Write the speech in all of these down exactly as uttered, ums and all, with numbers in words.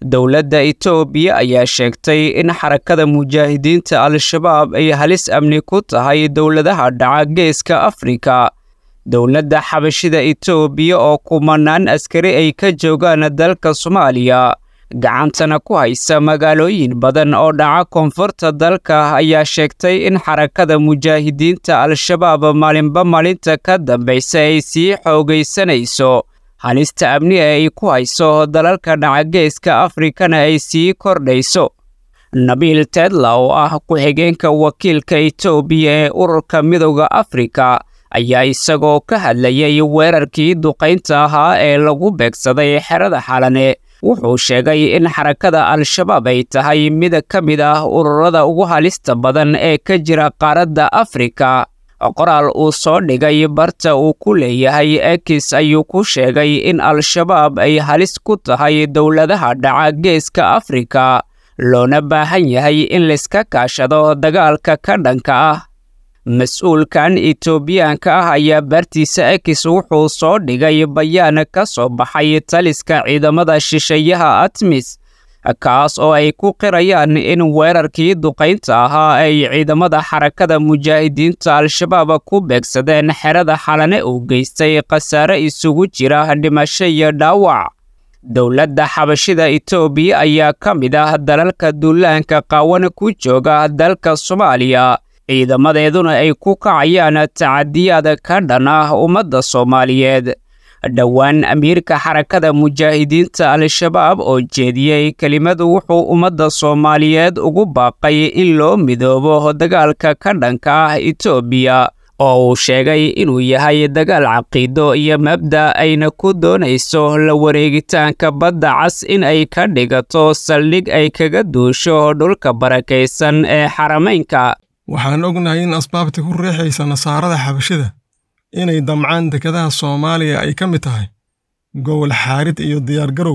dowladda Itoobiya ayaa sheegtay in xarakada mujaahidiinta Al-Shabaab ay halis amni ku tahay dowladaha dhaca Geeska Afrika. Dowladda xabashida Itoobiya oo kumanaan askari ay ka joogaan dalka Soomaaliya gacantana ku haysa magaalooyin badan oo dhaca koonfurta dalka ayaa sheegtay in xarakada mujaahidiinta Al-Shabaab maalinba maalinta ka dambaysa ay sii xoogaysanayso halista amni ee ay ku hayso dalalka dhaca Geeska Afrikana ay sii kordhayso. Nabil Tedla oo ah ku-xigeenka wakiilka Itoobiya ee ururka Midowga Afrika ayaa isagoo ka hadlayay weerarkii duqaynta ahaa ee lagu beegsaday xerada Xalane wuxuu sheegay in xarakada Al-Shabaab ay tahay mid ka mid ah ururada ugu halista badan ee ka jira qaaradda Afrika. Qoraal uu soo dhigay barta uu ku leeyahay X ayuu ku sheegay in Al-Shabaab ay halis ku tahay dowladaha dhaca Geeska Afrika loona baahan yahay in la iska kaashado dagaalka ka dhanka ah. Mas'uulkan Itoobiyaanka ah ayaa bartiisa X wuxuu soo dhigay bayaan ka soo baxay taliska ciidamada shisheeyaha ATMIS kaas oo ay ku qirayaan in weerarkii duqaynta ahaa ay ciidamada xarakada mujaahidiinta Al-Shabaab ku beegsadeen xerada Xalane uu geystay khasaare isugu jira dhimasho iyo dhaawac. Dowladda xabashida Itoobiya ayaa ka mid ah dalalka duulaanka qaawan ku jooga dalka Soomaaliya ciidamadeeduna ay ku kacayaan tacadiyada ka dhan ah ummadda Soomaaliyeed. Dhowaan amiirka xarakada mujaahidiinta Al-Shabaab oo jeediyey kelimadu wuxuu ummadda Soomaaliyeed ugu baaqay in loo midoobo dagaalka ka dhanka ah Itoobiya oo uu sheegay inuu yahay dagaal caqiido iyo mabda ayna ku doonayso la wareegitaanka badda cas in ay ka dhigato saldhig ay kaga duusho dhulka barakaysan ee xarameynka. waxaan ognahay in asbaabta ku riixaysa nasaarada xabashida inay damcaan dekedaha Soomaaliya ay ka mid tahay gobol xaarid iyo diyaar garow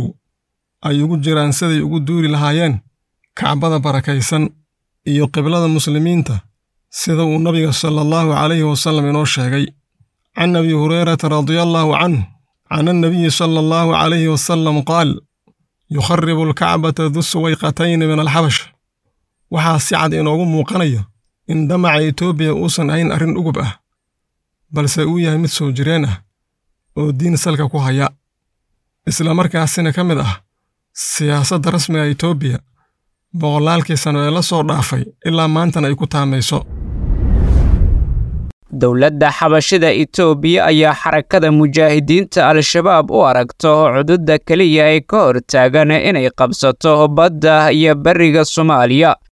ay ugu jiraan siday ugu duuri lahaayeen Kacbada barakaysan iyo qiblada muslimiinta sida uu nabiga sallallahu alayhi wasallam inoo sheegay. Can Abi Hurayrah radiyallahu anhu can an-nabiy sallallahu alayhi wasallam qaal yukharribu al-Kacbata dhu suwayqatayn min al-Habash. waxaa si cad inoogu muuqanaya in damaca Itoobiya uusan ahayn arrin ugub ah balse uu yahay mid soo jireen ah oo diin salka ku haya isla markaasina ka mid ah siyaasadda rasmiga Itoobiya boqolaalkii sano ee la soo dhaafay ilaa maantana ay ku taamayso. Dowladda xabashida Itoobiya ayaa xarakada mujaahidiinta Al-Shabaab u aragto cududda kaliya ay ka hortaagan inay qabsato badda iyo bariga Soomaaliya.